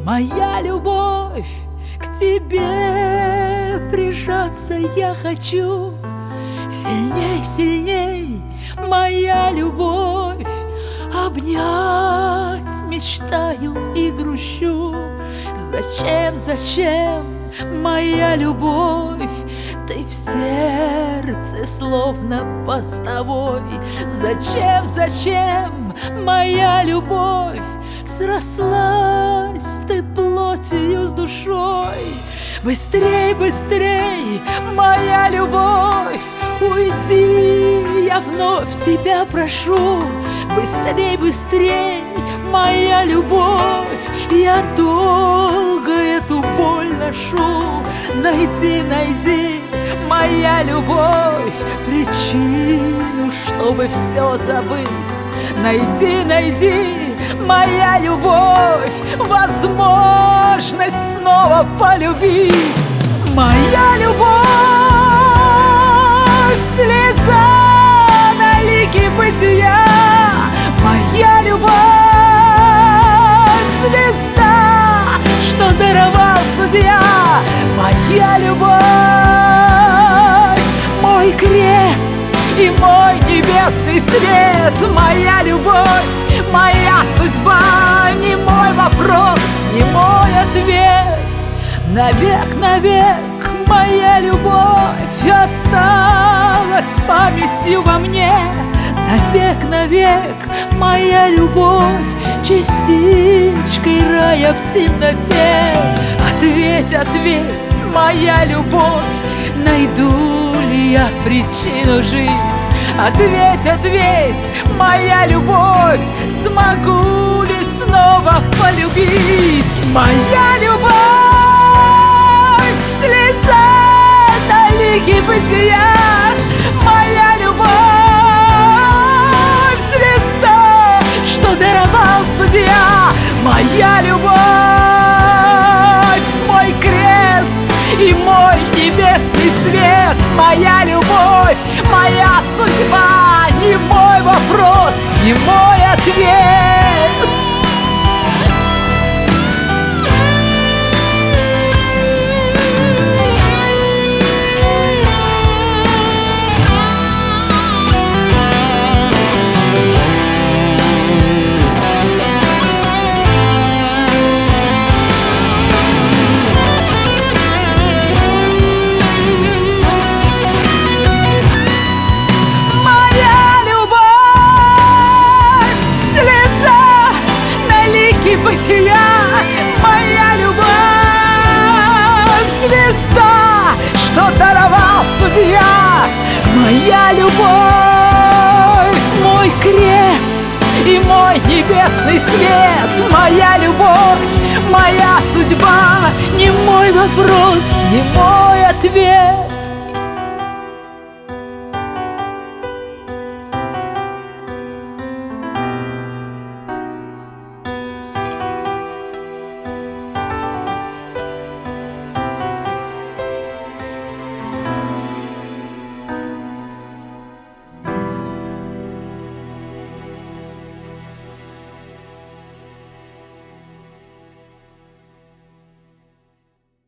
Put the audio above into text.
моя любовь, к тебе прижаться я хочу. Сильней, сильней, моя любовь, обнять мечтаю и грущу. Зачем, зачем, моя любовь, ты в сердце словно постовой? Зачем, зачем, моя любовь, срослась ты плотью с душой? Быстрей, быстрей, моя любовь, уйди, я вновь тебя прошу. Быстрей, быстрей, моя любовь, я долго эту боль ношу. Найди, найди, моя любовь, причину, чтобы все забыть. Найди, найди, моя любовь, возможность снова полюбить. Моя любовь, слеза на лике бытия. Моя любовь, звезда, что даровал судья. Моя любовь, мой крест и мой небесный свет. Моя любовь, моя судьба, не мой вопрос, не мой ответ. Навек, навек, моя любовь осталась памятью во мне. Навек, навек, моя любовь, частичкой рая в темноте. Ответь, ответь, моя любовь, найду ли я причину жить? Ответь, ответь, моя любовь, смогу ли снова полюбить? Моя любовь, слеза на лике бытия. Моя любовь, звезда, что даровал судья. Моя любовь, мой крест и мой небесный свет. Моя любовь, моя судьба, не мой вопрос, не мой ответ. Бытия. Моя любовь, звезда, что даровал судья. Моя любовь, мой крест и мой небесный свет. Моя любовь, моя судьба, не мой вопрос, не мой ответ.